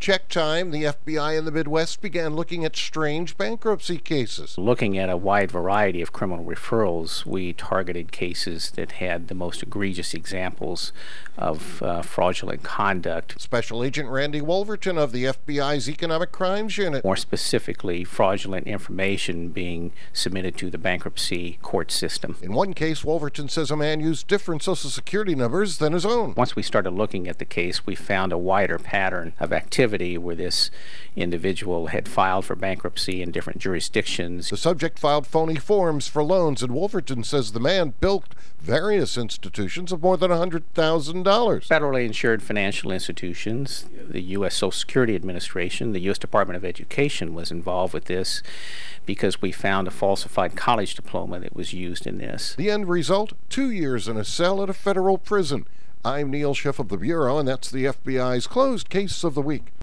Check time, the FBI in the Midwest began looking at strange bankruptcy cases. Looking at a wide variety of criminal referrals, we targeted cases that had the most egregious examples of fraudulent conduct. Special Agent Randy Wolverton of the FBI's Economic Crimes Unit. More specifically, fraudulent information being submitted to the bankruptcy court system. In one case, Wolverton says a man used different Social Security numbers than his own. Once we started looking at the case, we found a wider pattern of activity where this individual had filed for bankruptcy in different jurisdictions. The subject filed phony forms for loans, and Wolverton says the man bilked various institutions of more than $100,000. Federally insured financial institutions, the U.S. Social Security Administration, the U.S. Department of Education was involved with this because we found a falsified college diploma that was used in this. The end result, 2 years in a cell at a federal prison. I'm Neil Schiff of the Bureau, and that's the FBI's Closed Case of the Week.